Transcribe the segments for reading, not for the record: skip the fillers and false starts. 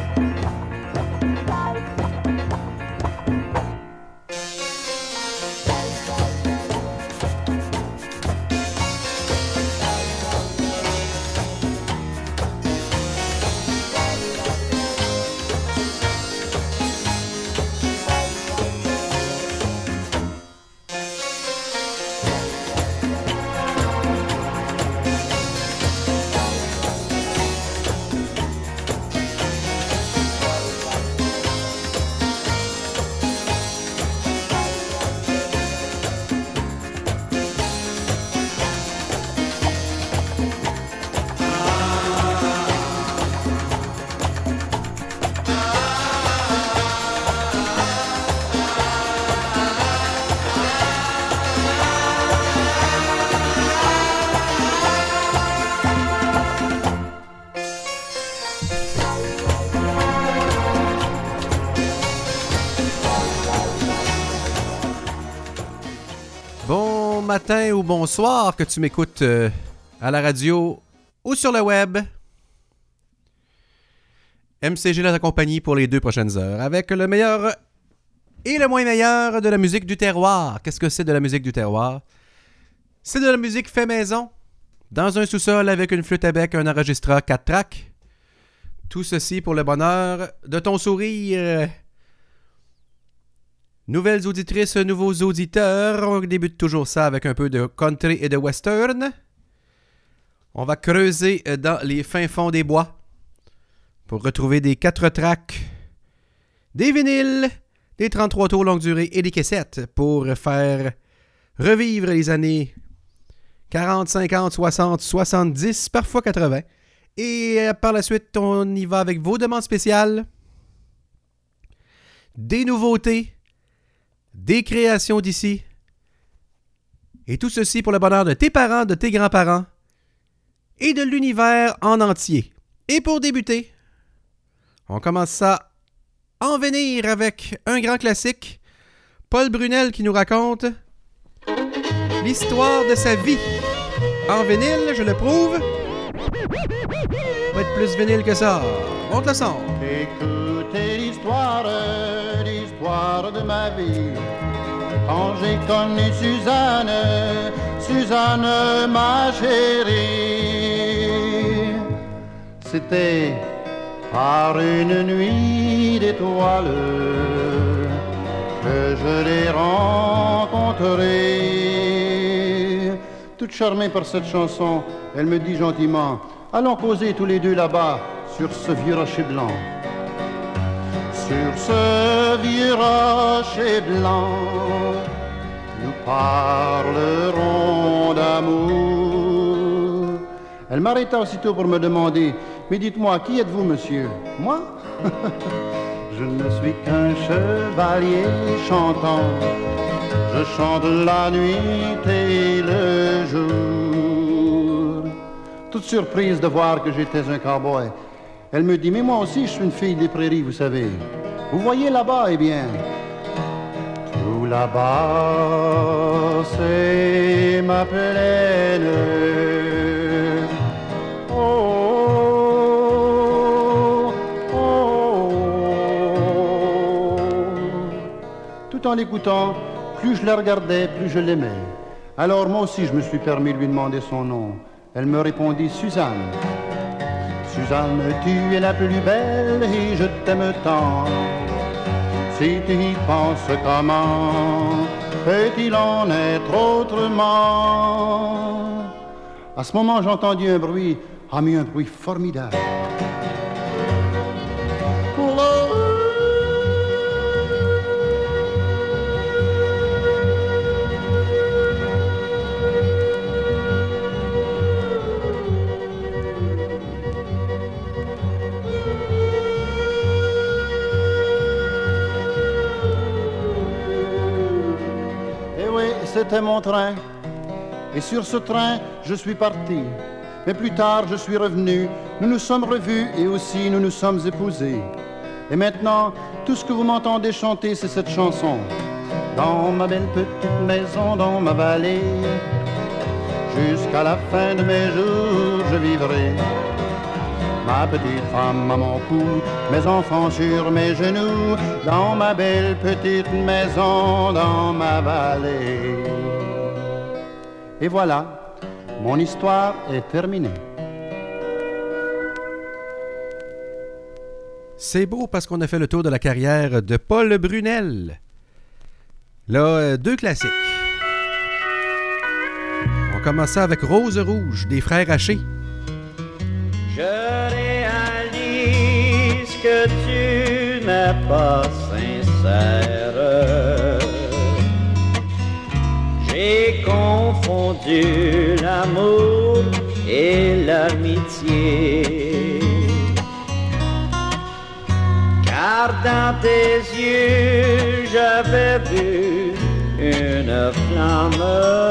Matin ou bonsoir que tu m'écoutes à la radio ou sur le web. MCG la compagnie pour les 2 prochaines heures avec le meilleur et le moins meilleur de la musique du terroir. Qu'est-ce que c'est de la musique du terroir? C'est de la musique fait maison, dans un sous-sol avec une flûte à bec, un enregistreur 4 tracks. Tout ceci pour le bonheur de ton sourire. Nouvelles auditrices, nouveaux auditeurs, on débute toujours ça avec un peu de country et de western. On va creuser dans les fins fonds des bois pour retrouver des 4 tracks, des vinyles, des 33 tours longue durée et des cassettes pour faire revivre les années 40, 50, 60, 70, parfois 80. Et par la suite, on y va avec vos demandes spéciales, des nouveautés, des créations d'ici. Et tout ceci pour le bonheur de tes parents, de tes grands-parents et de l'univers en entier. Et pour débuter, on commence ça en venir avec un grand classique. Paul Brunel qui nous raconte l'histoire de sa vie. En vinyle, je le prouve. Va être plus vinyle que ça. Monte le son. Écoutez l'histoire de ma vie. Quand j'ai connu Suzanne, Suzanne ma chérie, c'était par une nuit d'étoiles que je l'ai rencontrée. Toute charmée par cette chanson, elle me dit gentiment: allons causer tous les deux là-bas sur ce vieux rocher blanc. Sur ce vieux rocher blanc, nous parlerons d'amour. Elle m'arrêta aussitôt pour me demander: mais dites-moi, qui êtes-vous, monsieur? Moi? Je ne suis qu'un chevalier chantant. Je chante la nuit et le jour. Toute surprise de voir que j'étais un cow-boy, elle me dit: mais moi aussi je suis une fille des prairies, vous savez. Vous voyez là-bas, eh bien, tout là-bas, c'est ma plaine. Oh, oh, oh. Tout en l'écoutant, plus je la regardais, plus je l'aimais. Alors moi aussi je me suis permis de lui demander son nom. Elle me répondit: Suzanne. Suzanne, tu es la plus belle et je t'aime tant. Si tu y penses, comment peut-il en être autrement? À ce moment, j'ai entendu un bruit, mais un bruit formidable. C'était mon train, et sur ce train, je suis parti. Mais plus tard, je suis revenu, nous nous sommes revus et aussi nous nous sommes épousés. Et maintenant, tout ce que vous m'entendez chanter, c'est cette chanson. Dans ma belle petite maison, dans ma vallée, jusqu'à la fin de mes jours, je vivrai. ma petite femme à mon cou, mes enfants sur mes genoux, dans ma belle petite maison, dans ma vallée. Et voilà, mon histoire est terminée. C'est beau parce qu'on a fait le tour de la carrière de Paul Brunel. Là, deux classiques. On commence ça avec Rose Rouge, des Frères Haché. Je réalise que tu n'es pas sincère. J'ai confondu l'amour et l'amitié. Car dans tes yeux, j'avais vu une flamme.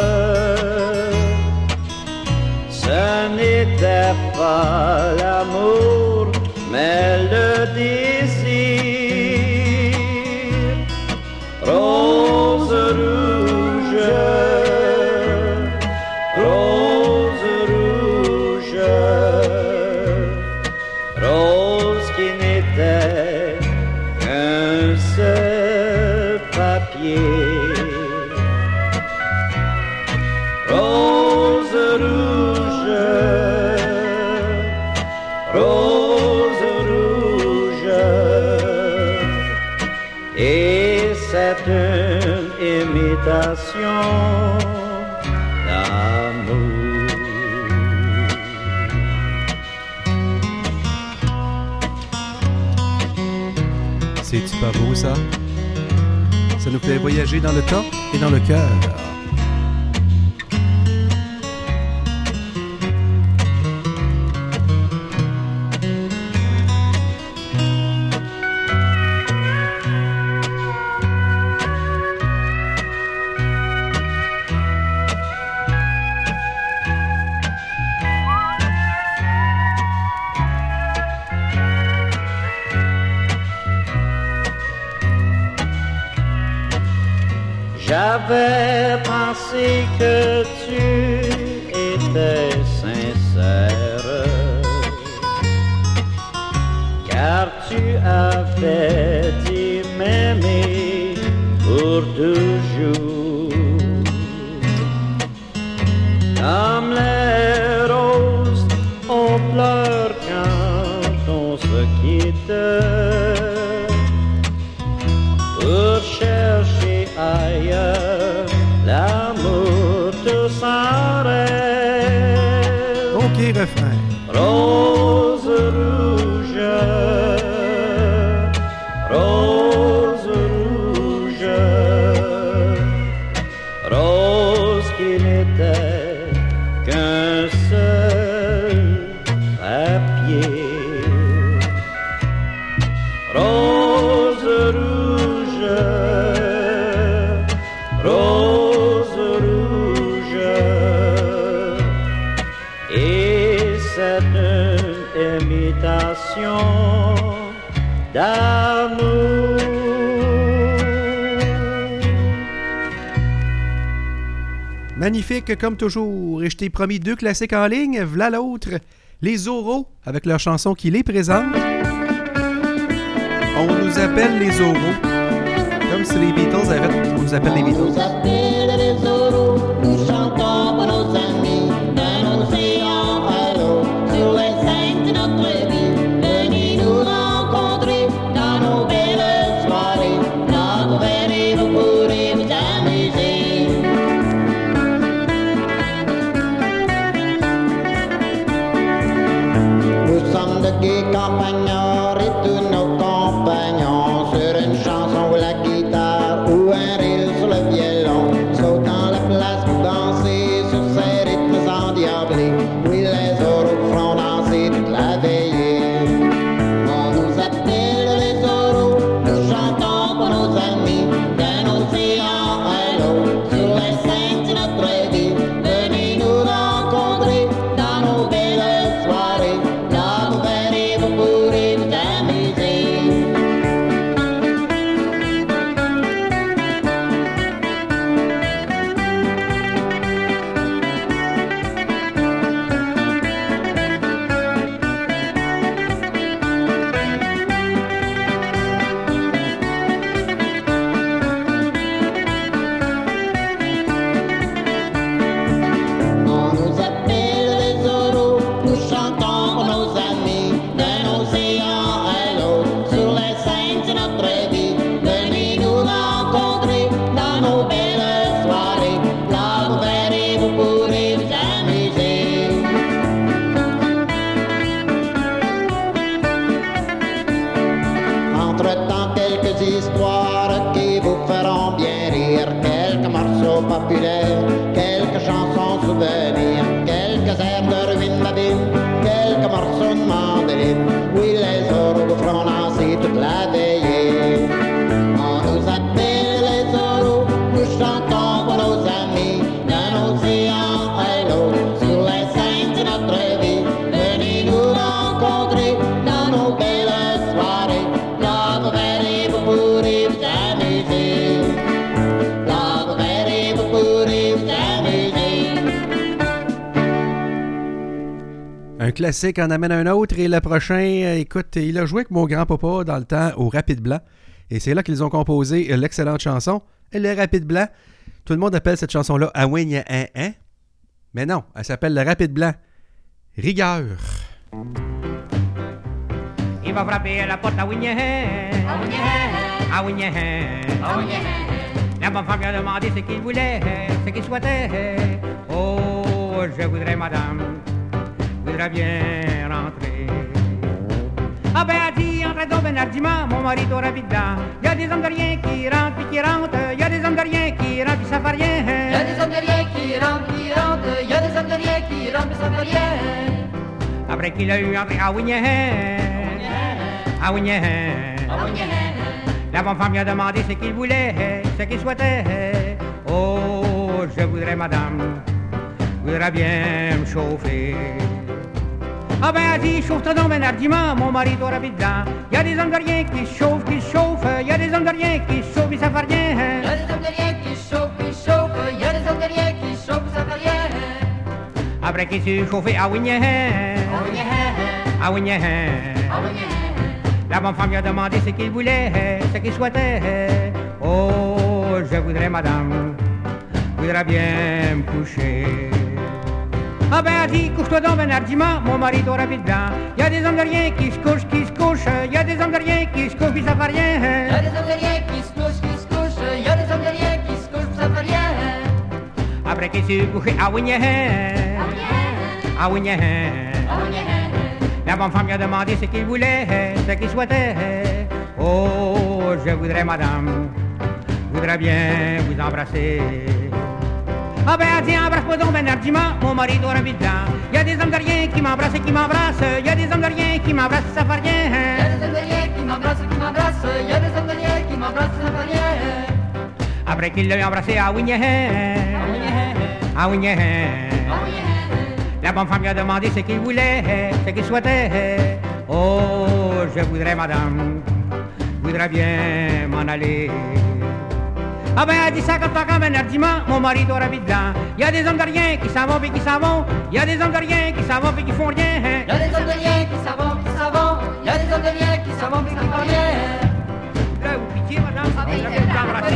Ce n'était pas l'amour, mais le désir. Rose rouge, rose rouge, rose qui n'était qu'un seul papier. Rose rouge, rose rouge, et c'est une imitation d'amour. C'est-tu pas beau, ça? Ça nous fait voyager dans le temps et dans le cœur. J'avais pensé que tu étais sincère, car tu avais dit m'aimer pour toujours. Comme les roses, on pleure quand on se quitte, pour chercher ailleurs l'amour tout s'arrête. OK, refrain. Rose rouge, rose rouge, rose qui n'était qu'un seul papier. Rose rouge, rose rouge, et c'est une imitation d'amour. Magnifique comme toujours. Et je t'ai promis deux classiques en ligne. V'là l'autre. Les Zorros, avec leur chanson qui les présente. On nous appelle les Zorros. Comme si les Beatles avaient fait, on nous appelle les Beatles. On nous appelle les Zorros, nous chantons pour nos amis, d'un océan à l'eau, sur les scènes de notre vie. Venez nous rencontrer dans nos belles soirées, là vous verrez, vous pourrez vous amuser. Nous sommes de gays campagnards et tous nos compagnons sur une chanson ou la guitare ou un reel sur le violon, sautant la place pour danser sur ces rythmes endiablés. Oui, les Zorros feront danser toute la veillée. On nous appelle les Zorros, nous chantons pour nos amis, d'un océan à l'eau, sur les scènes de notre vie. Venez nous rencontrer dans nos belles soirées, là vous verrez, vous pourrez vous amuser. quelques histoires qui vous feront bien rire, quelques morceaux populaires, quelques chansons souvenirs, quelques airs de ruine babine, quelques morceaux de mandoline. Oui, les oraux vous feront danser toute la veillée. On nous appelle les oraux, nous chantons pour nos amis, d'un océan à l'autre, sur les scènes de notre vie. Venez nous rencontrer dans nos belles soirées, là vous verrez, vous pourrez vous amuser. Là vous verrez, vous pourrez vous amuser. Un classique en amène un autre et le prochain, écoute, il a joué avec mon grand-papa dans le temps au Rapide Blanc et c'est là qu'ils ont composé l'excellente chanson Le Rapide Blanc. Tout le monde appelle cette chanson-là Awigna hein. Mais non, elle s'appelle Le Rapide Blanc. Rigueur. Il va frapper à la porte à Awigna Awigna La bonne femme lui a demandé ce qu'il voulait, ce qu'il souhaitait. Oh, je voudrais, madame, voudrais bien rentrer. Ah ben, elle dit, entrez donc Bernardiment, mon mari t'aura vite dedans. Y a des hommes de rien qui rentrent puis qui rentrent, y a des hommes de rien qui rentrent puis ça fait rien. Y a des hommes de rien qui rentrent, y a des hommes de rien qui rentrent, mais ça fait rien. Après qu'il a eu entré à Awigna la bonne femme lui a demandé ce qu'il voulait, ce qu'il souhaitait. Oh, je voudrais, madame, voudrais bien me chauffer. Ah ben, elle dit, chauffe-toi donc Bernardiment, mon mari t'aura vite dedans. Y a des hommes de rien qui se chauffent, y a des hommes de rien qui se chauffent, puis ça fait rien. Y a des hommes de rien qui se chauffent, y a des hommes de rien qui se chauffent, ça fait rien. Après qu'il s'est chauffé à Awigna la bonne femme lui a demandé ce qu'il voulait, ce qu'il souhaitait. Oh, je voudrais, madame, voudrais bien me coucher. Ah ben, elle dit, couche-toi donc Bernardiment, mon mari t'aura vite dedans. Y a des hommes de rien qui se couchent, y a des hommes de rien qui se couchent, puis ça fait rien. Y a des hommes de rien qui se couchent, y a des hommes de rien qui se couchent, ça fait rien. Après qu'il s'est couché à Awigna la bonne femme lui a demandé ce qu'il voulait, ce qu'il souhaitait. Oh, je voudrais, madame, voudrais bien vous embrasser. Ah ben, elle dit, embrasse-moi donc Bernardiment, mon mari t'aura vite dedans. Y a des hommes de rien qui m'embrassent et qui m'embrassent, y a des hommes de rien qui m'embrassent, ça fait rien. Y a des hommes de rien qui m'embrassent, y a des hommes de rien qui m'embrassent, ça fait rien. Après qu'il l'a embrassé à Awigna la bonne femme lui a demandé ce qu'il voulait, ce qu'il souhaitait. Oh, je voudrais, madame, voudrais bien m'en aller. Ah ben, elle dit ça comme Bernardiment, mon mari t'aura vite dedans. Y a des hommes de rien qui s'en vont puis qui s'en vont, y a des hommes de rien qui s'en vont puis qui font rien. Y a des hommes de rien qui s'en vont, y a des hommes de rien qui s'en vont puis qui font rien. Là, vous pitié, madame, je vais vous embrasser,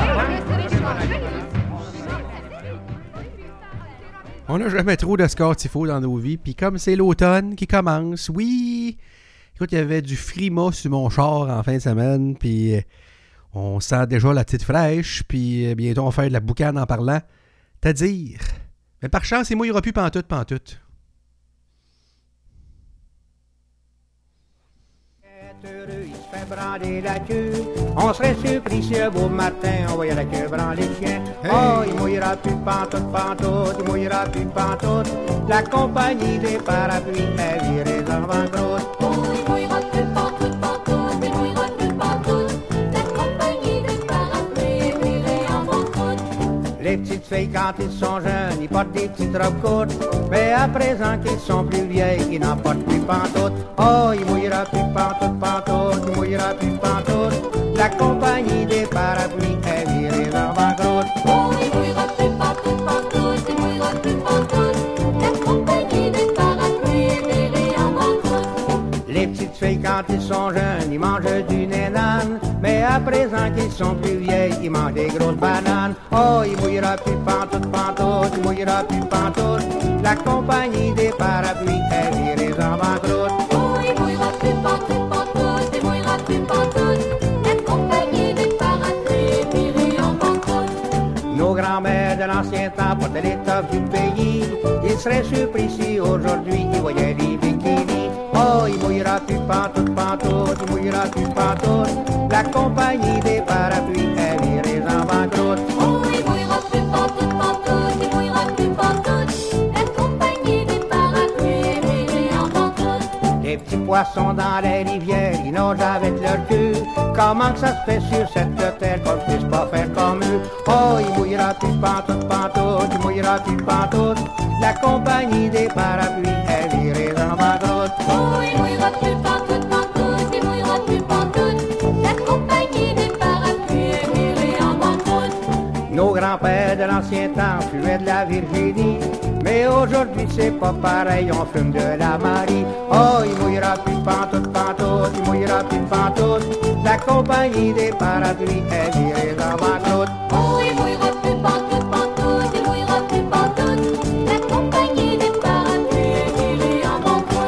On n'a jamais trop de score tifo dans nos vies. Puis comme c'est l'automne qui commence, oui. Écoute, il y avait du frima sur mon char en fin de semaine. Puis on sent déjà la petite fraîche. Puis bientôt on va faire de la boucane en parlant. T'as dire. Mais par chance, il mouillera plus pantoute. Heureux, il se fait branler la queue. On serait surpris si un beau matin on voyait la queue branler le chien. Hey. Oh, il mouillera plus pantoute, il mouillera plus pantoute. La compagnie des parapluies est virée en banqueroute. Oh, il mouillera plus pantoute, il mouillera plus pantoute. La compagnie des parapluies est virée en banqueroute. Les petites filles quand ils sont jeunes, ils portent des petites robes courtes. Mais à présent qu'ils sont plus vieilles, ils n'en portent plus pantoute. Oh, il mouillera plus pantoute, il mouillera plus pantoute. La compagnie des parapluies est virée en banqueroute. Oh, il mouillera plus pantoute, il mouillera plus pantoute. La compagnie des parapluies est virée en banqueroute. Les petites filles quand ils sont jeunes, ils mangent du nénane. Mais à présent qu'ils sont plus vieilles, ils mangent des grosses bananes. Oh, il mouillera plus pantoute, il mouillera plus pantoute. La compagnie des parapluies est virée en banqueroute. Oh, il mouillera plus pantoute, il mouillera plus pantoute. La compagnie des parapluies est virée en banqueroute. Nos grands-mères de l'ancien temps portaient l'étoffe du pays. Ils seraient surpris si aujourd'hui ils voyaient des bikinis. Oh, Oh, il mouillera plus pantoute, pantoute, il mouillera plus pantoute. La compagnie des parapluies est virée en banqueroute. Oh, il mouillera plus pantoute, pantoute, il mouillera plus pantoute. La compagnie des parapluies est virée en banqueroute. Les petits poissons dans les rivières, ils nagent avec leur queue. Comment que ça se fait sur cette terre qu'on ne puisse pas faire comme eux? Oh, il mouillera plus pantoute, pantoute, il mouillera plus pantoute. La compagnie des parapluies est virée en banqueroute. Oh, il mouillera plus pantoute, pantoute, il mouillera plus pantoute. La compagnie des parapluies est virée en banqueroute. Nos grands-pères de l'ancien temps fumaient de la Virginie. Mais aujourd'hui c'est pas pareil, on fume de la Marie. Oh, il mouillera plus pantoute, pantoute, il mouillera plus pantoute. La compagnie des parapluies est virée en banqueroute. Oh, il mouillera plus pantoute, pantoute, il mouillera plus pantoute. La compagnie des parapluies est virée en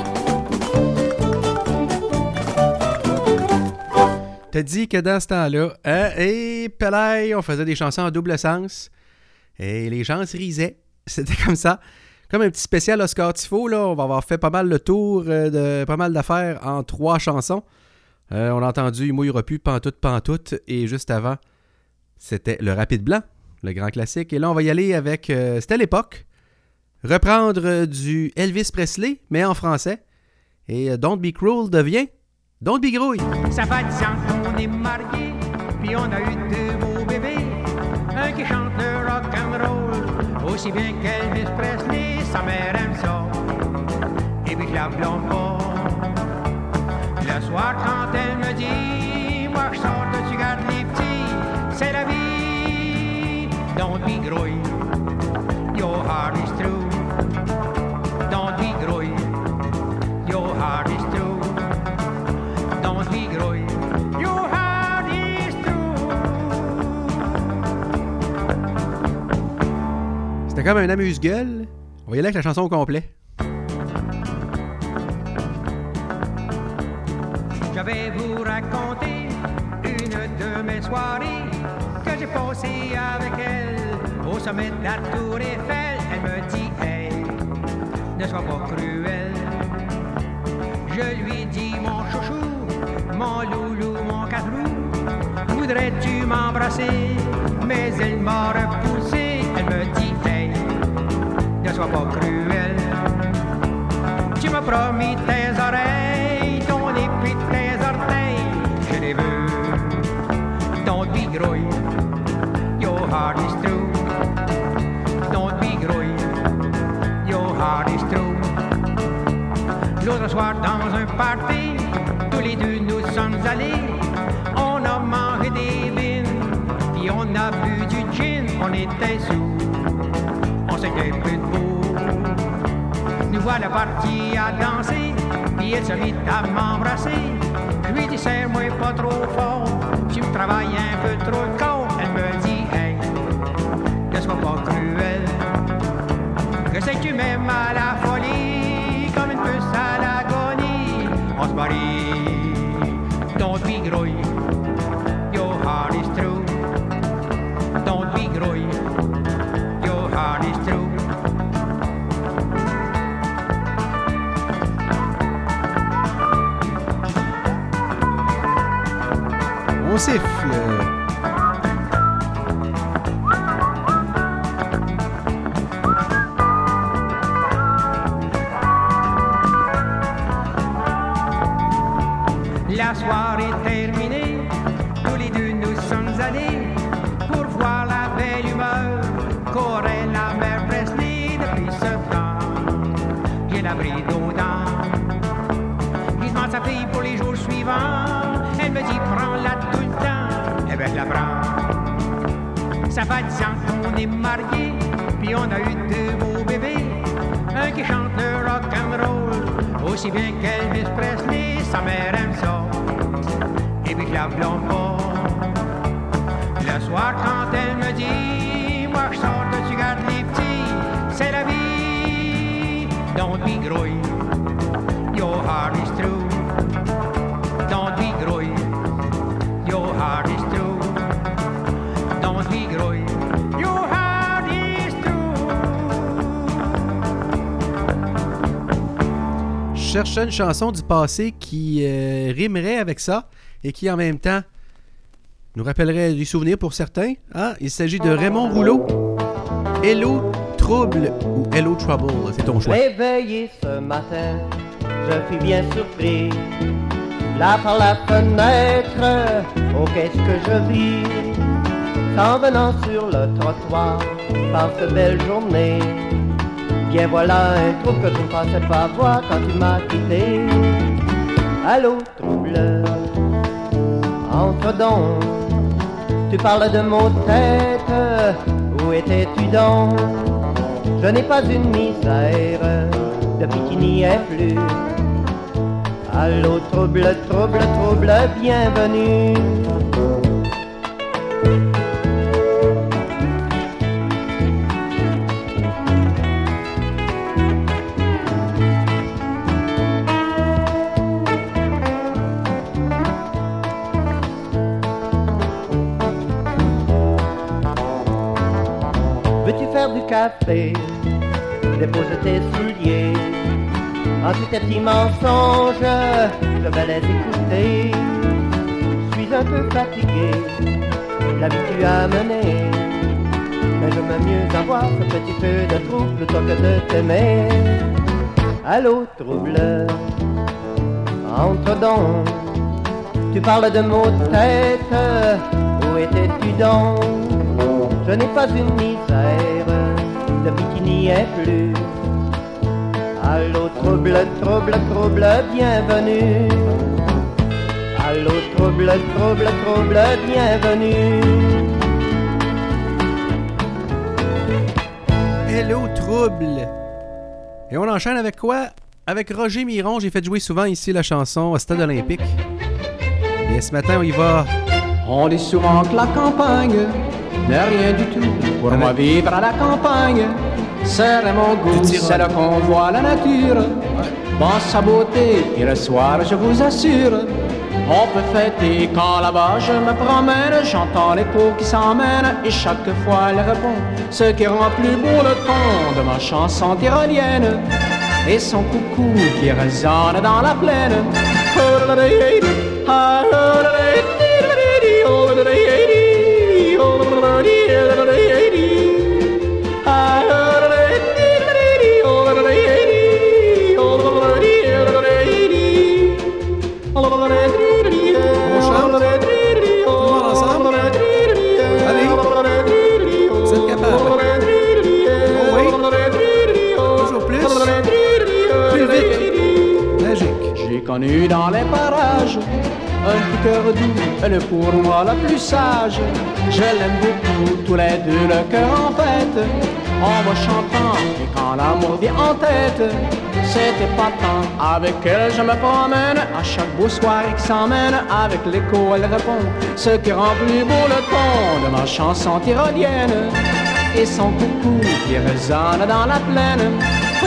banqueroute. T'as dit que dans ce temps-là, et Pelay, on faisait des chansons en double sens. Et les gens se risaient. C'était comme ça. Comme un petit spécial Oscar Tifo, là, on va avoir fait pas mal le tour de pas mal d'affaires en 3 chansons. On a entendu « Il mouillera plus, pantoute, pantoute » et juste avant, c'était le Rapide Blanc, le grand classique. Et là, on va y aller avec, c'était à l'époque, reprendre du Elvis Presley, mais en français. Et Don't Be Cruel devient Don't Be Grouille. Ça fait 10 ans qu'on est mariés, puis on a eu 2 beaux bébés. Un qui chante le rock'n'roll, aussi bien qu'Elvis Presley, sa mère aime ça. Et puis je la blâme pas. Le soir quand elle me dit, moi je sors de tu gardes les petits, c'est la vie. Don't be grouille, your heart is true. Don't be grouille, your heart is true. Don't be grouille, your heart is true. C'était comme un amuse-gueule. On va y aller avec la chanson au complet. Je vais vous raconter une de mes soirées que j'ai passées avec elle au sommet de la Tour Eiffel. Elle me dit « Hey, ne sois pas cruel ». Je lui dis « Mon chouchou, mon loulou, mon quatre-roues, voudrais-tu m'embrasser ?» Mais elle m'a repoussé. Elle me dit « Hey, ne sois pas cruel. Tu m'as promis tes oreilles, ton épée, tes orteils, je les veux. Don't be grouille, your heart is true. Don't be grouille, your heart is true. L'autre soir dans un party, tous les deux nous sommes allés. On a mangé des bines, puis on a bu du gin. On était sous, on s'était plus debout. Nous voilà partis à danser, puis elle se mit à m'embrasser. Je lui dis serre-moi pas trop fort, tu me travailles un peu trop le corps. Elle me dit hey, ne sois pas cruel. Je sais que tu m'aimes à la folie, comme une puce à l'agonie. On se marie, don't be grouille, your heart is true. Don't be grouille, your heart is true. On siffle. La soirée terminée, tous les deux nous sommes allés pour voir la belle humeur qu'aurait la mère Presley depuis ce temps. J'ai la bride aux dents, il demande sa fille pour les jours suivants. Elle me dit prends-la tout le temps, et ben je la prends. Ça fait 10 ans qu'on est mariés, puis on a eu 2 beaux bébés. Un qui chante le rock'n'roll, aussi bien qu'Elvis Presley, sa mère aime ça. Et puis je la blâme pas. Le soir quand elle me dit, moi je sors de tu gardes les petits, c'est la vie. Don't be grouille, your heart is true. Don't be grouille, your heart is true. Don't be grouille, your heart is true. cherchais une chanson du passé qui rimerait avec ça et qui, en même temps, nous rappellerait des souvenirs pour certains. Hein? Il s'agit de Raymond Rouleau. Hello Trouble ou Hello Trouble, c'est ton choix. Réveillé ce matin, je fus bien surpris. Là par la fenêtre, oh qu'est-ce que je vis. S'en venant sur le trottoir, par cette belle journée. Bien voilà un trouble que je ne pensais pas voir quand tu m'as quitté. Allô trouble, entre donc. Tu parles de mon tête, où étais-tu donc? Je n'ai pas une misère, depuis qu'il n'y est plus. Allô trouble, trouble, trouble, bienvenue. Veux-tu faire du café? Dépose tes souliers. En tous tes petits mensonges, je vais les écouter. Je suis un peu fatigué, la vie tu as mené. Mais je veux mieux avoir ce petit peu de trouble plutôt que de t'aimer. Allô trouble, entre donc. Tu parles de mots de tête, où étais-tu donc? Je n'ai pas une misère, depuis qu'il n'y est plus. Allô trouble, trouble, trouble, bienvenue. Allô trouble, trouble, trouble, bienvenue. Hello Trouble. Et on enchaîne avec quoi? Avec Roger Miron. J'ai fait jouer souvent ici la chanson au Stade Olympique. Et ce matin, on y va. On dit souvent que la campagne n'est rien du tout. Pour moi, vivre à la campagne serait mon goût. C'est là qu'on voit la nature dans sa beauté. Et le soir, je vous assure, on peut fêter. Quand là-bas je me promène, j'entends l'écho qui s'emmène. Et chaque fois elle répond, ce qui rend plus beau le ton de ma chanson tyrolienne. Et son coucou qui résonne dans la plaine. Connu dans les parages, un cœur doux, elle est pour moi la plus sage. Je l'aime beaucoup, tous les deux le cœur en fête. En me chantant, et quand l'amour vient en tête, c'était pas tant. Avec elle je me promène, à chaque beau soir qui s'emmène. Avec l'écho elle répond, ce qui rend plus beau le ton de ma chanson tyrolienne. Et son coucou qui résonne dans la plaine.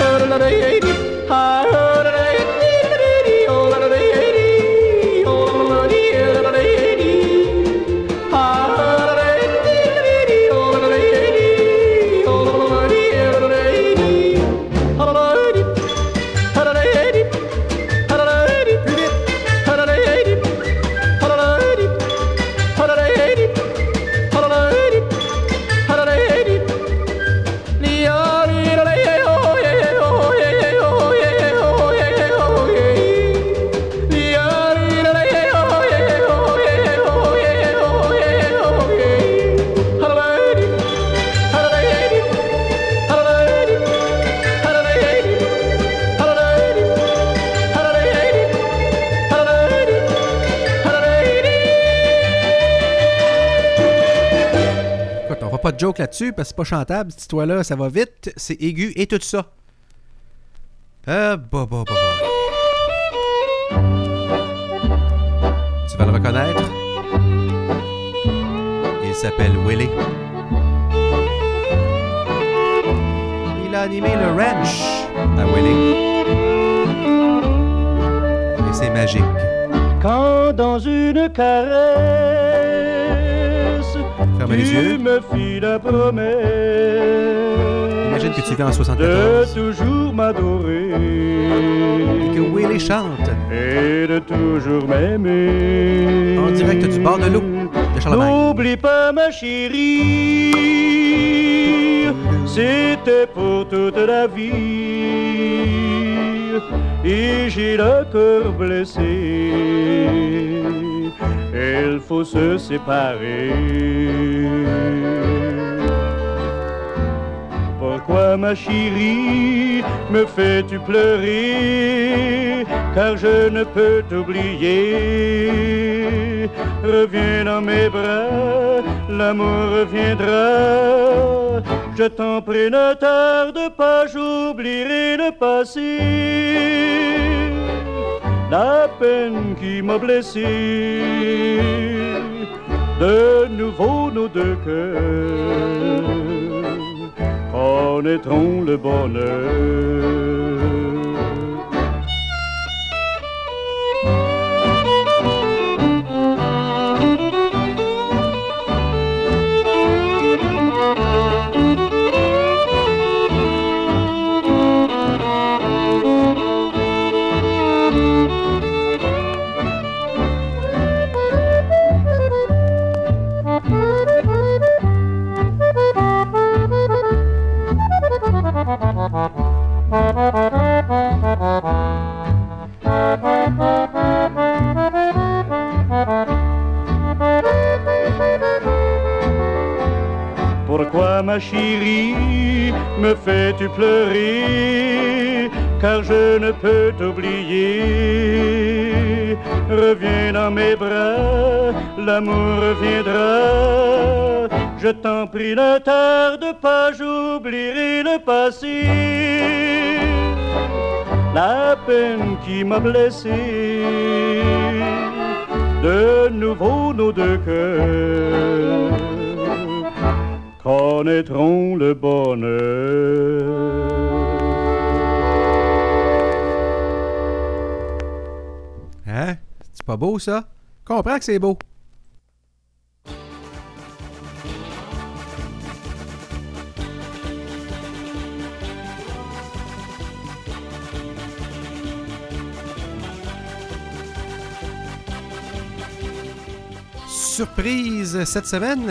Pas de joke là-dessus parce que c'est pas chantable cette histoire-là, ça va vite, c'est aigu et tout ça. Tu vas le reconnaître. Il s'appelle Willie. Il a animé le ranch à Willie. Et c'est magique. Quand dans une caresse Ferme les yeux. Tu me fis la promesse. Imagine que tu vis en de 74. toujours m'adorer Et que Willie chante. et de toujours m'aimer. En direct du bord de l'eau de Charlemagne. N'oublie pas ma chérie, c'était pour toute la vie. Et j'ai le cœur blessé, il faut se séparer. Pourquoi ma chérie me fais-tu pleurer? Car je ne peux t'oublier. Reviens dans mes bras, l'amour reviendra. Je t'en prie, ne tarde pas, j'oublierai le passé. La peine qui m'a blessé, de nouveau nos deux cœurs connaîtront le bonheur. Pourquoi ma chérie me fais-tu pleurer? Car je ne peux t'oublier. Reviens dans mes bras, l'amour reviendra. Je t'en prie, ne tarde pas, j'oublierai le passé. La peine qui m'a blessé, de nouveau nos deux cœurs connaîtront le bonheur. Hein? C'est pas beau, ça? Comprends que c'est beau. Surprise cette semaine.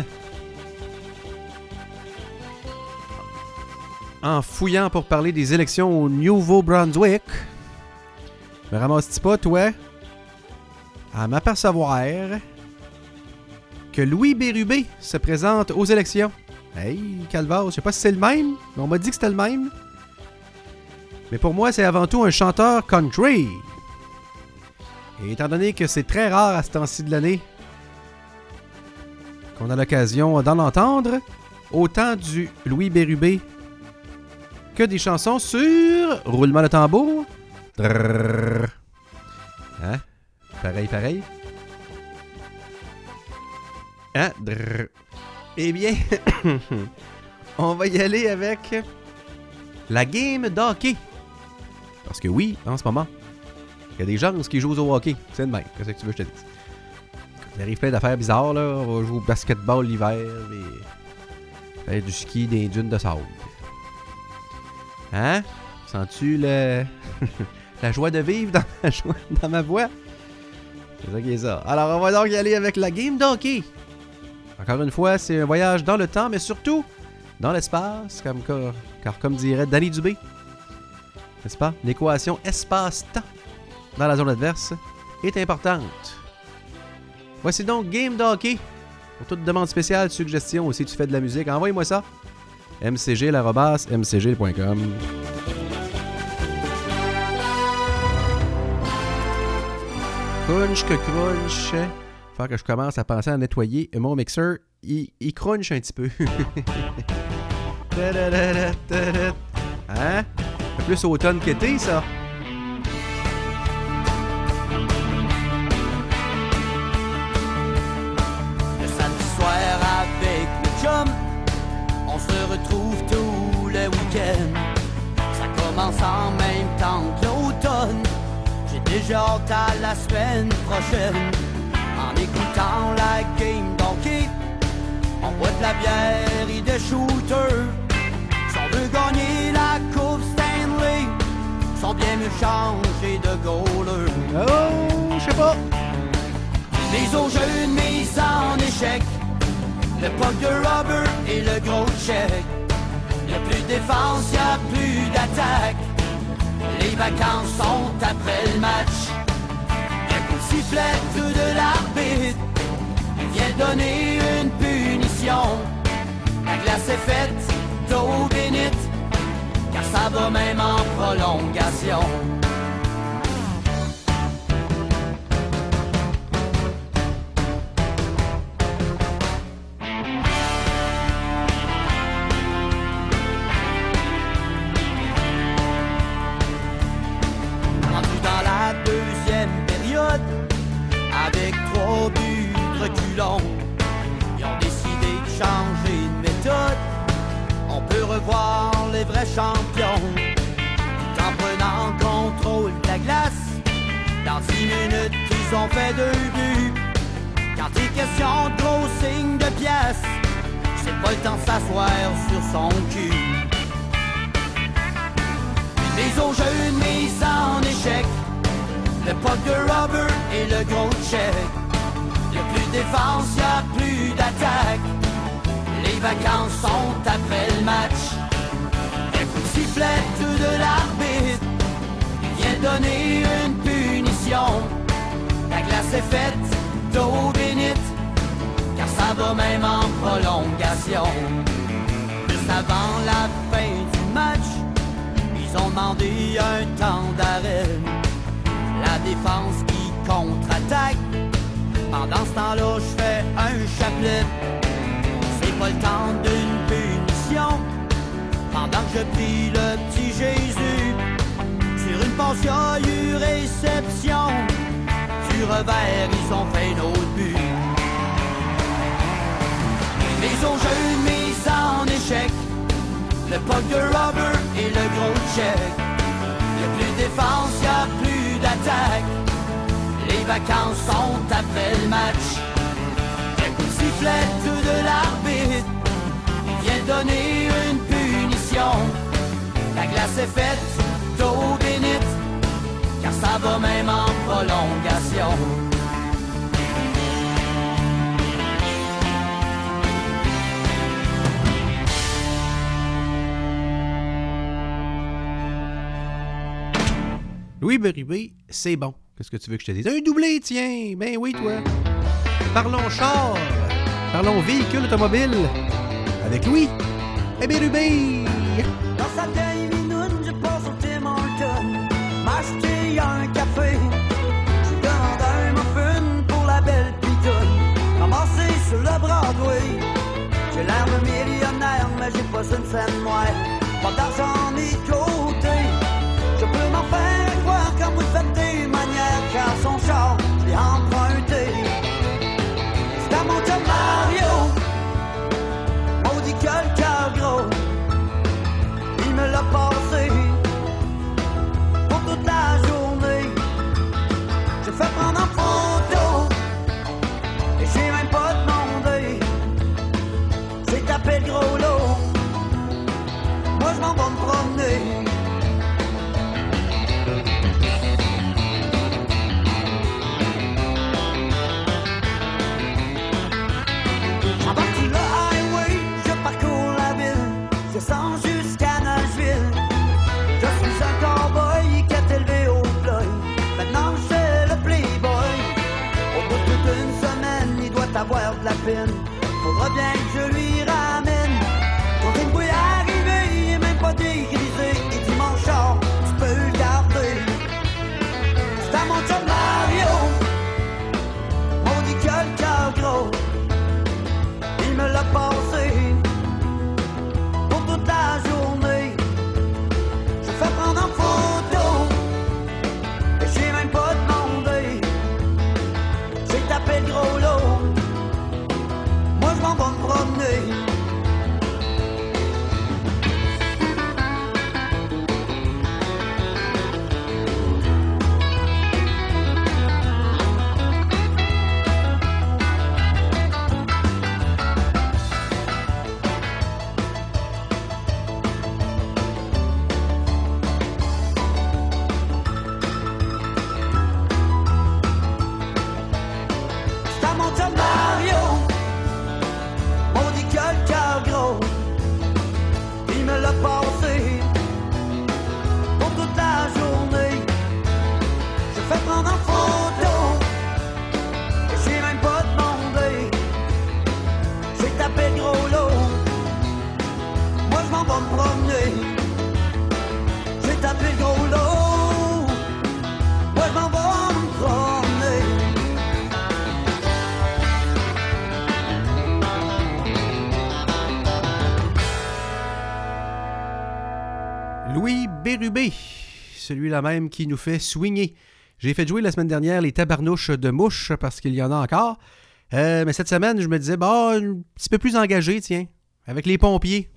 En fouillant pour parler des élections au Nouveau-Brunswick, me ramasses-tu pas, toi, à m'apercevoir que Louis Bérubé se présente aux élections? Hey, Calvas, je sais pas si c'est le même, mais on m'a dit que c'était le même. Mais pour moi, c'est avant tout un chanteur country. Et étant donné que c'est très rare à ce temps-ci de l'année qu'on a l'occasion d'en entendre, autant du Louis Bérubé que des chansons sur roulement de tambour. Drrr. Hein? Pareil. Hein? Drrr. Eh bien, on va y aller avec la game d'hockey. Parce que oui, en ce moment, il y a des gens qui jouent au hockey. C'est de même. Qu'est-ce que tu veux que je te dise? Il arrive plein d'affaires bizarres, là. On va jouer au basketball l'hiver et faire du ski dans les dunes de sable. Hein? Sens-tu la joie de vivre dans ma voix? C'est ça qui est ça. Alors, on va donc y aller avec la game d'hockey. Encore une fois, c'est un voyage dans le temps, mais surtout dans l'espace, car comme dirait Danny Dubé, n'est-ce pas? L'équation espace-temps dans la zone adverse est importante. Voici donc Game d'hockey. Pour toute demande spéciale, suggestion ou si tu fais de la musique, envoyez-moi ça. mcg@mcg.com. Crunch que crunch. Faut que je commence à penser à nettoyer mon mixeur. Il crunch un petit peu. Hein? C'est plus automne qu'été, ça. Le samedi soir avec le chum, on se retrouve tous les week-ends. Ça commence en même temps que l'automne. J'ai déjà hâte à la semaine prochaine. En écoutant la game d'hockey, on de la bière et des shooters. Si on veut gagner la Coupe Stanley, sont bien mieux changés de goalers. Oh, je sais pas. Les autres jeux de mise en échec, le puck de rubber et le gros check. Y'a plus de défense, y'a plus d'attaque. Les vacances sont après le match. Un coup de sifflet tout de l'arbitre vient donner une punition. La glace est faite d'eau bénite, car ça va même en prolongation. Rendu dans la deuxième période, avec 3 buts de reculons, ils ont décidé de changer de méthode. On peut revoir les vrais champions en prenant contrôle de la glace. Dans 10 minutes, ils ont fait 2 buts. Quand il est question de gros signes de pièces, c'est pas le temps de s'asseoir sur son cul. Les autres jeux de mise en échec, le puck de rubber et le gros check. Y'a plus de défense, y'a plus d'attaque. Les vacances sont après le match. Un coup de sifflet tout de l'arbitre vient donner une punition. La glace est faite d'eau bénite, car ça va même en prolongation. Juste avant la fin du match, ils ont demandé un temps d'arrêt. La défense qui contre-attaque. Pendant ce temps-là, je fais un chapelet. C'est pas le temps d'une punition. Pendant que je prie le petit Jésus, sur une passe, y a eu réception. Du revers, ils ont fait un autre but. Les autres jeux de mise en échec, le puck de rubber et le gros check. Y'a plus de défense, y'a plus d'attaque. Les vacances sont après le match. Un coup de sifflet tout de l'arbitre vient donner une punition. La glace est faite d'eau bénite, car ça va même en prolongation. Louis Bérubé, c'est bon. Qu'est-ce que tu veux que je te dise? Un doublé, tiens! Ben oui, toi! Parlons char! Parlons véhicule automobile! Avec Louis et Bérubé! Dans sa vieille minoune, je passe au Tim Hortons, m'acheter un café. Je demande un muffin pour la belle pitoune, ramassé sur le Broadway. J'ai l'air de millionnaire, mais j'ai pas une scène noire. Pas d'argent ni de côté. Je peux m'en faire croire quand vous faites des manières, car son char, je l'ai emprunté. C'est à mon chum Mario, maudit que le cœur gros. Il me l'a passé pour toute la journée. J'ai fait prendre en photo et j'ai même pas demandé. J'ai tapé le gros lot, moi je m'en vais me promener. J'embarque sur le highway, je parcours la ville, je sens jusqu'à Nashville. Je suis un cowboy qui est élevé au ploy. Maintenant c'est le playboy. Au bout d'une semaine, il doit avoir de la peine. Faudra bien que je lui ramène. Quand une bouille arrivée, il est même pas dégrisé. Il dit mon char, tu peux le garder. C'est à mon chum Mario, maudit que le cœur gros. Il me l'a passé pour toute la journée. Je fais prendre en photo et j'ai même pas demandé. J'ai tapé le gros lot, moi je m'en vais me promener. Bérubé, celui-là même qui nous fait swinger. J'ai fait jouer la semaine dernière les tabarnouches de mouches parce qu'il y en a encore. Mais cette semaine, je me disais, un petit peu plus engagé, tiens, avec les pompiers.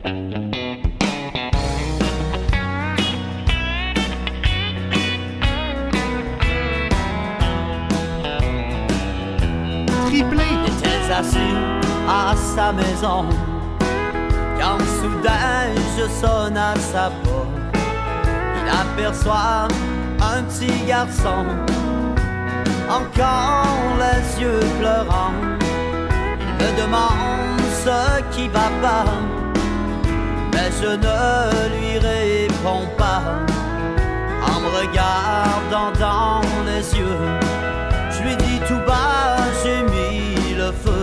Triplé. Il était assis à sa maison quand soudain je sonne à sa porte. Il aperçoit un petit garçon, encore les yeux pleurants. Il me demande ce qui va pas, mais je ne lui réponds pas. En me regardant dans les yeux, je lui dis tout bas, j'ai mis le feu.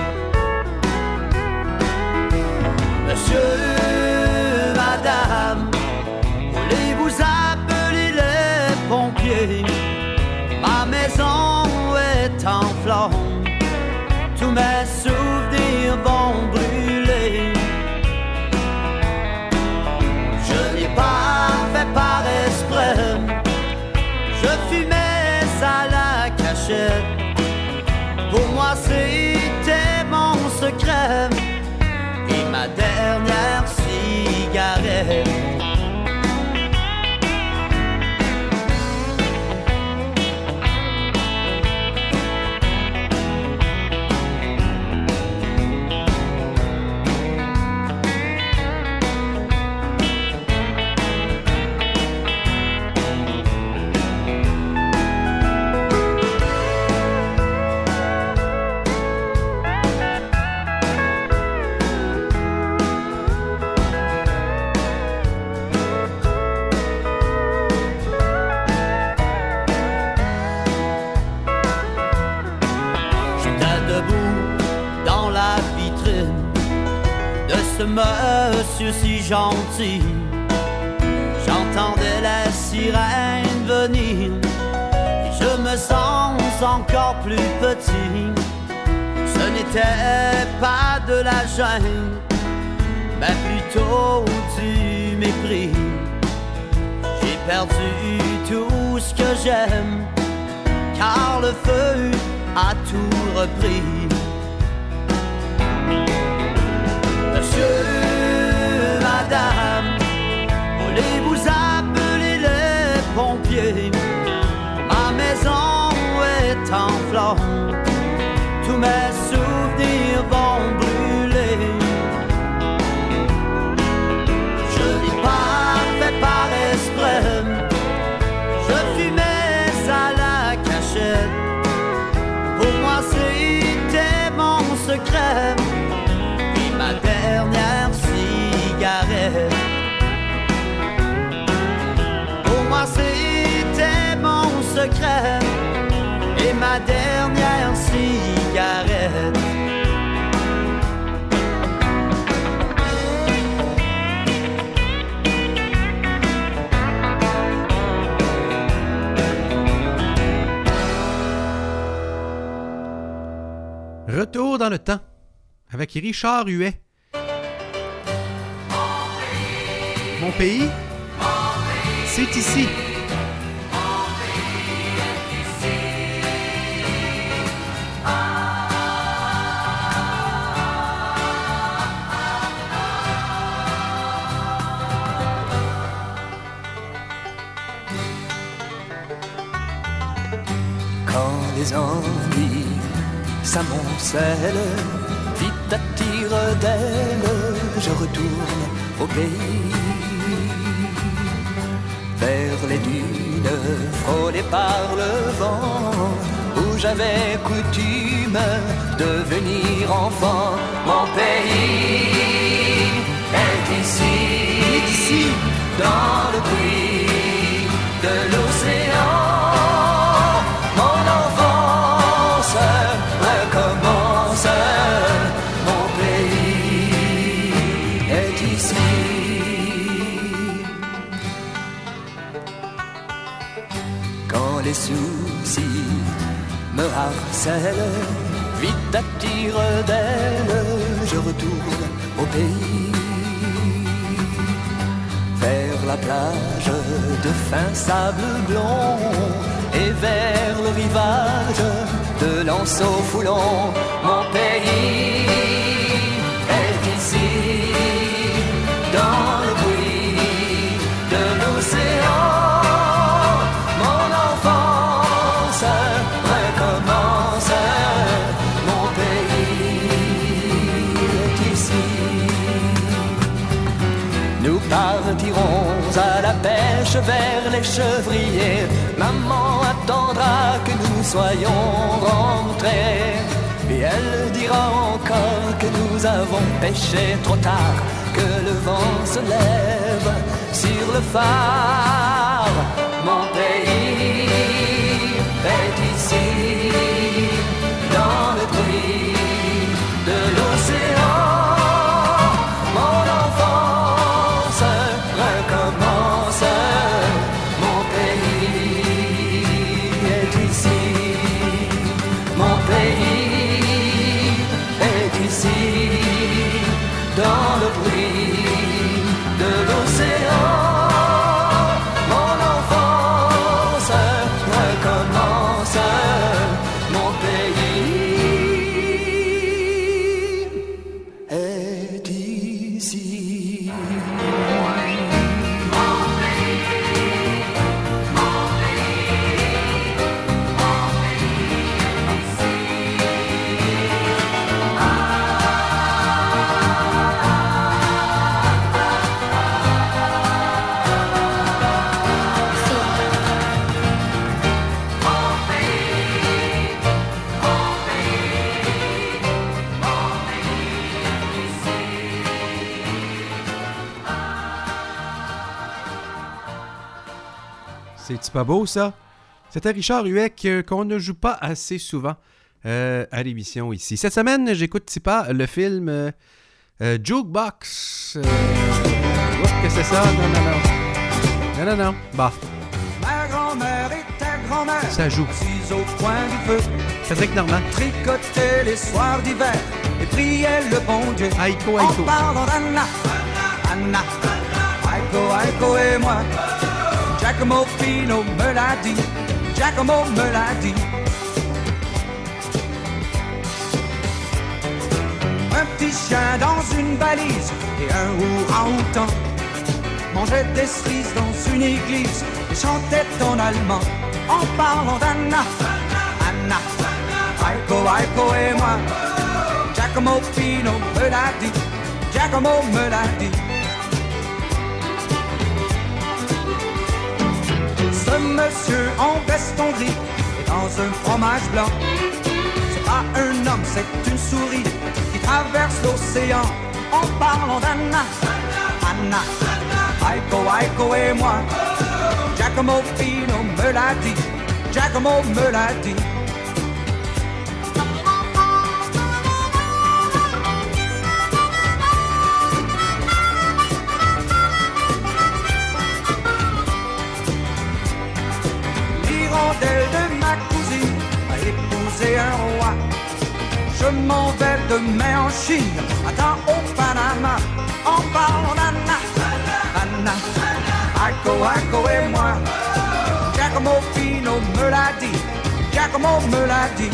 Monsieur, madame, voulez-vous appeler les pompiers? Ma maison est en flammes, tous mes souvenirs vont brûler. Je n'ai pas fait par exprès, je fumais à la cachette. Pour moi c'était mon secret et ma dernière cigarette. Monsieur si gentil, j'entendais les sirènes venir et je me sens encore plus petit. Ce n'était pas de la gêne, mais plutôt du mépris. J'ai perdu tout ce que j'aime, car le feu a tout repris. Monsieur, madame, voulez-vous appeler les pompiers? Ma maison est en flammes, tous mes souvenirs vont brûler. Je n'ai pas fait par exprès, je fumais à la cachette. Pour moi c'était mon secret, ma dernière cigarette. Pour moi c'était mon secret et ma dernière cigarette. Retour dans le temps avec Richard Huet. Mon pays, c'est ici. Quand les envies s'amoncellent, vite à tire d'aile, je retourne au pays. Vers les dunes frôlées par le vent, où j'avais coutume de venir enfant. Mon pays est ici, dans le bruit de l'océan. Mon enfance recommence, mon pays est ici. Quand les soucis me harcèlent, vite à tire d'aile, je retourne au pays. Vers la plage de fin sable blond et vers le rivage de l'anseau foulon. Mon pays est ici, dans le bruit de l'océan. Mon enfance recommence, mon pays est ici. Nous partirons à la pêche vers les chevriers. Maman attendra que nous soyons rentrés. Et elle dira encore que nous avons pêché trop tard, que le vent se lève sur le phare. Mon pays est ici, dans le bruit de l'océan. Mon enfance recommence, mon pays est ici, mon pays est ici, dans le bruit de l'océan. Mon enfance recommence, mon pays est ici. C'est-tu pas beau, ça? C'était Richard Huec qu'on ne joue pas assez souvent à l'émission ici. Cette semaine, j'écoute pas le film Jukebox. Qu'est-ce que c'est ça? Non. Bah. Ma grand-mère et ta grand-mère, Ça joue. assises au coin du feu, Patrick Normand. tricotaient les soirs d'hiver et priaient le bon Dieu. Aïko. En parlant d'Anna, Anna, Aïko et moi. Giacomo Pino me l'a dit, Giacomo me l'a dit. Un petit chien dans une valise et un orang-outan mangeait des cerises dans une église et chantait en allemand en parlant d'Anna, Anna, Aïko et moi. Giacomo Pino me l'a dit, Giacomo me l'a dit. Ce monsieur en veston gris et dans un fromage blanc, c'est pas un homme, c'est une souris qui traverse l'océan en parlant d'Anna, Anna, Aïko et moi. Giacomo Pino me l'a dit, Giacomo me l'a dit. L'hirondelle de ma cousine a épousé un roi. Je m'en vais demain en Chine, attends au Panama, en parlant d'Anna, Anna, Aïko et moi. Giacomo Pino me l'a dit, Giacomo me l'a dit.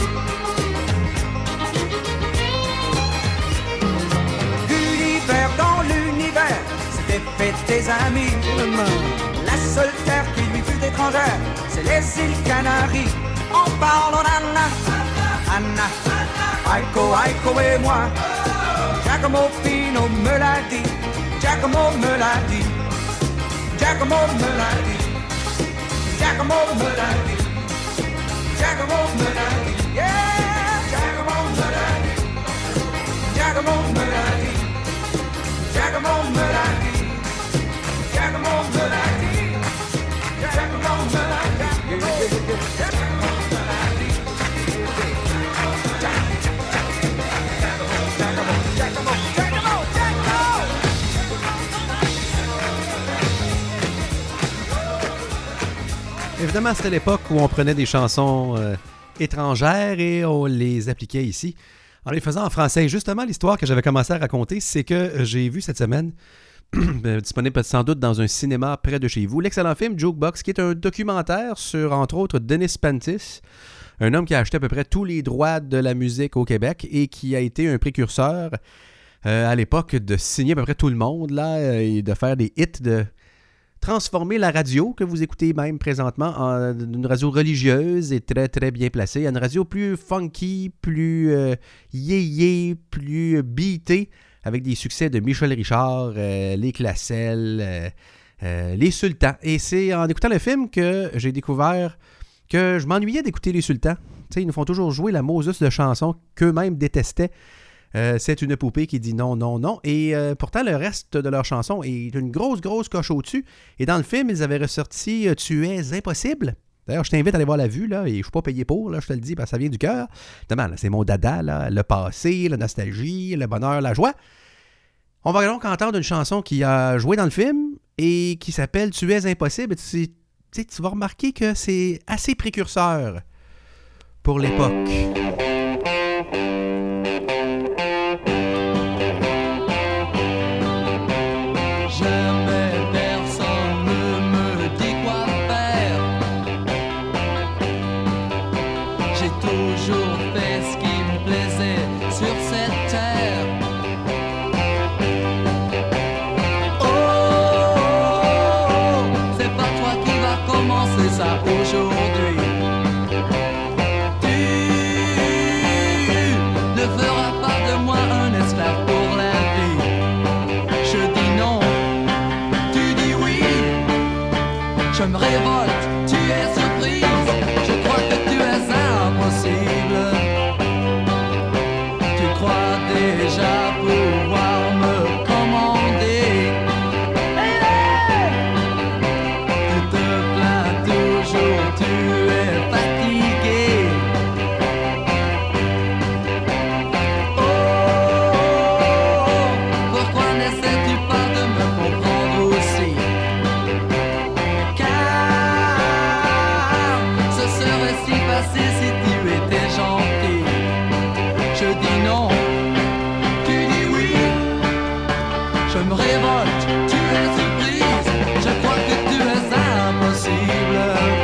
Gulliver dans l'univers s'était fait des amis. La seule terre qui lui fut étrangère, c'est les îles Canaries. En parlant d'Anna, Anna, Aïko et moi. Giacomo Pino me l'a dit, Giacomo me l'a dit, Giacomo me l'a dit, Giacomo me l'a dit, Giacomo me l'a dit, yeah, Giacomo me l'a dit, Giacomo me l'a dit, Giacomo me l'a dit, Giacomo me l'a dit, Giacomo me l'a dit. Évidemment, c'était l'époque où on prenait des chansons étrangères et on les appliquait ici en les faisant en français. Justement, l'histoire que j'avais commencé à raconter, c'est que j'ai vu cette semaine disponible sans doute dans un cinéma près de chez vous. L'excellent film Jukebox, qui est un documentaire sur, entre autres, Dennis Pantis, un homme qui a acheté à peu près tous les droits de la musique au Québec et qui a été un précurseur à l'époque de signer à peu près tout le monde là, et de faire des hits, de transformer la radio que vous écoutez même présentement en une radio religieuse et très très bien placée, en une radio plus funky, plus yé-yé, plus beatée, avec des succès de Michel Richard, les Classel, les Sultans. Et c'est en écoutant le film que j'ai découvert que je m'ennuyais d'écouter les Sultans. T'sais, ils nous font toujours jouer la Moses de chansons qu'eux-mêmes détestaient. C'est une poupée qui dit non, non, non. Et pourtant, le reste de leur chanson est une grosse, grosse coche au-dessus. Et dans le film, ils avaient ressorti « Tu es impossible ». D'ailleurs, je t'invite à aller voir la vue, là, et je ne suis pas payé pour, là, je te le dis, parce que ça vient du cœur. Là, c'est mon dada, là, le passé, la nostalgie, le bonheur, la joie. On va donc entendre une chanson qui a joué dans le film et qui s'appelle « Tu es impossible ». Tu vas remarquer que c'est assez précurseur pour l'époque. Jamais personne ne me dit quoi faire. J'ai toujours fait ce qui me plaisait sur cette terre. Oh, c'est pas toi qui vas commencer ça aujourd'hui. Tu ne feras pas de moi un esclave pour la vie. Je dis non. Je me révolte, tu es surprise. Je crois que tu es impossible. Tu crois déjà pouvoir me commander. Tu te plains toujours, tu es fatigué. Oh, pourquoi n'essaies-tu pas de me comprendre aussi? Si tu étais gentil, je dis non, tu dis oui, je me révolte, tu es surprise, je crois que tu es impossible.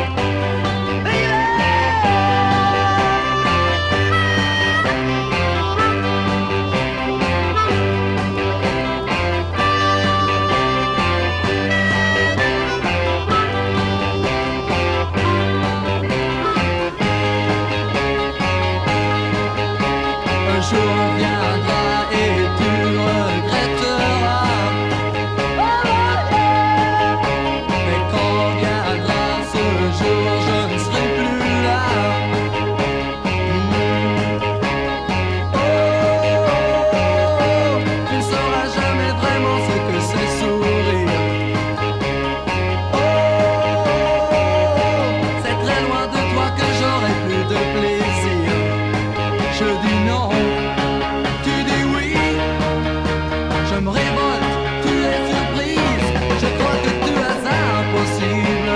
Un jour viendra et tu regretteras. Mais quand viendra ce jour, je ne serai plus là. Oh, tu ne sauras jamais vraiment ce que c'est sourire. Oh, c'est très loin de toi que j'aurai plus de plaisir. Je dis non. Je me révolte, tu es surprise. Je crois que tu es impossible.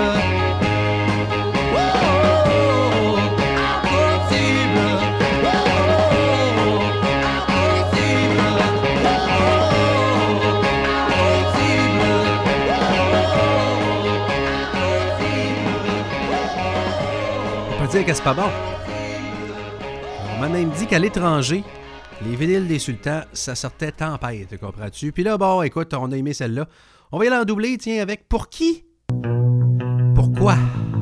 Oh, impossible. Oh, impossible. Oh, impossible. On peut dire que c'est pas bon. On m'a même dit qu'à l'étranger, les vinyles des Sultans, ça sortait tempête, comprends-tu? Puis là, bon, écoute, on a aimé celle-là. On va y aller en doubler, tiens, avec Pour qui? Pourquoi?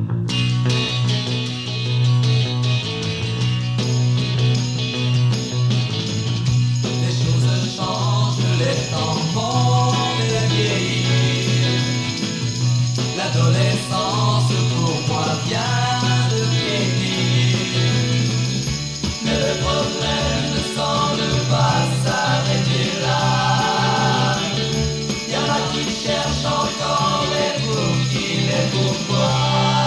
Les choses changent, les temps vont vieillir. L'adolescence pour moi vient de finir. Mais le problème ne semble pas s'arrêter là. Y en a qui cherchent encore les pour qui, les pourquoi.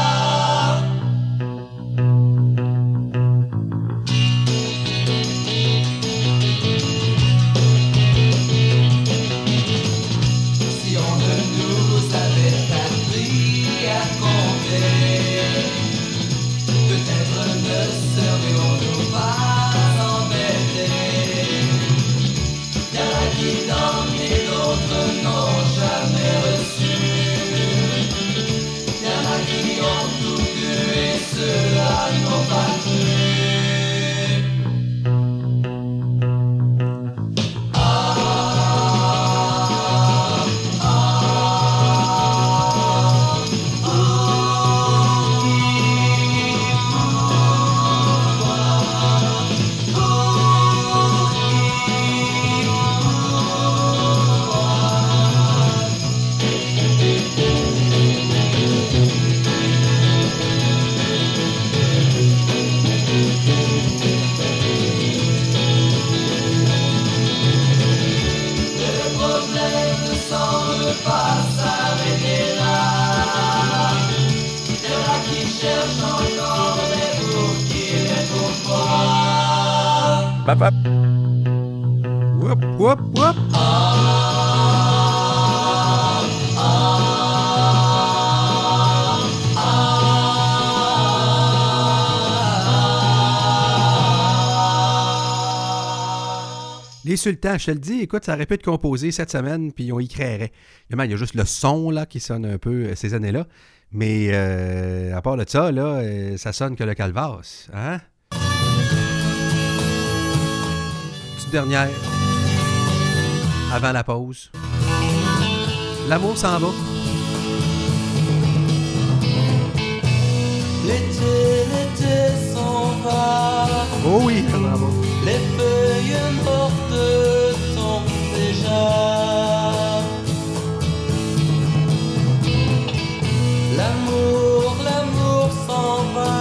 Pap, pap. Whoop, whoop, whoop. Les Sultans, je te le dis, écoute, ça aurait pu être composé cette semaine, puis on y créerait. Évidemment, il y a juste le son là, qui sonne un peu ces années-là. Mais à part de ça, là, ça sonne que le Calvasse. Hein? Petite dernière. Avant la pause. L'amour s'en va. L'été s'en va. Oh oui, ça s'en va. Les feuilles mortes tombent déjà. L'amour s'en va.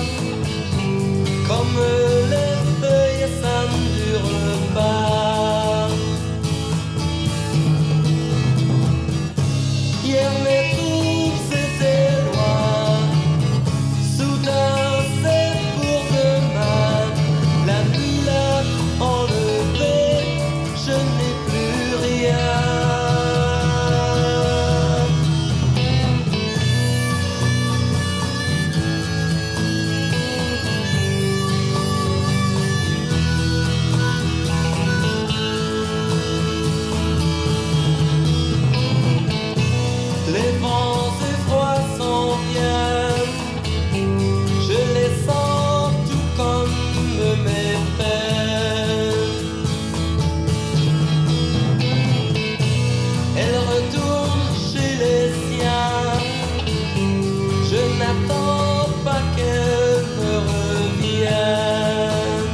Comme les feuilles, ça ne dure pas. Hier mes troupes c'était loin. Soudain c'est pour demain. La nuit l'a enlevé. Je n'ai plus rien. Les vents et froids s'en viennent. Je les sens tout comme mes peines. Elle retourne chez les siens. Je n'attends pas qu'elle me revienne.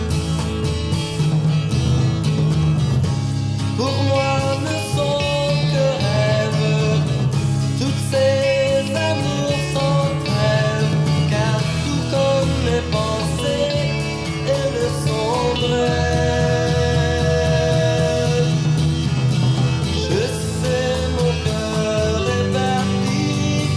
Pour moi ne sont que rêves. Toutes ces amours sans trêve. Car tout comme mes pensées, elles sont brèves. Je sais mon cœur est parti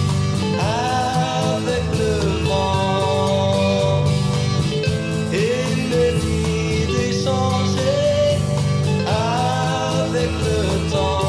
avec le vent. Et mes idées changées avec le temps.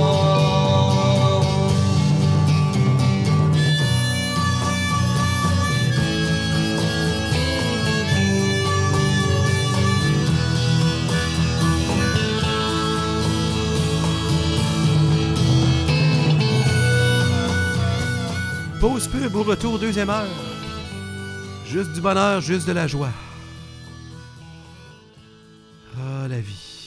Pause pub au retour, deuxième heure. Juste du bonheur, juste de la joie. Ah, la vie.